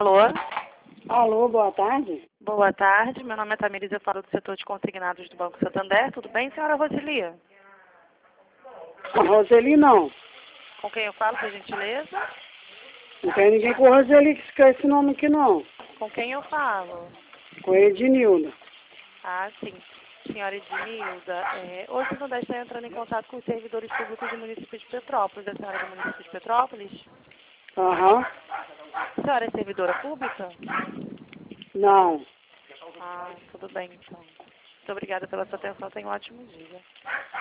Alô? Alô, boa tarde. Boa tarde, meu nome é Tamires, eu falo do setor de consignados do Banco Santander. Tudo bem, senhora Rosilia? A Roseli não. Com quem eu falo, por gentileza? Não tem ninguém com Roseli que escreve esse nome aqui não. Com quem eu falo? Com Ednilda. Ah, sim. Senhora Edmilda, hoje o Santander está entrando em contato com os servidores públicos do município de Petrópolis. A senhora é do município de Petrópolis? Aham. A senhora é servidora pública? Não. Ah, tudo bem, então. Muito obrigada pela sua atenção. Tenha um ótimo dia.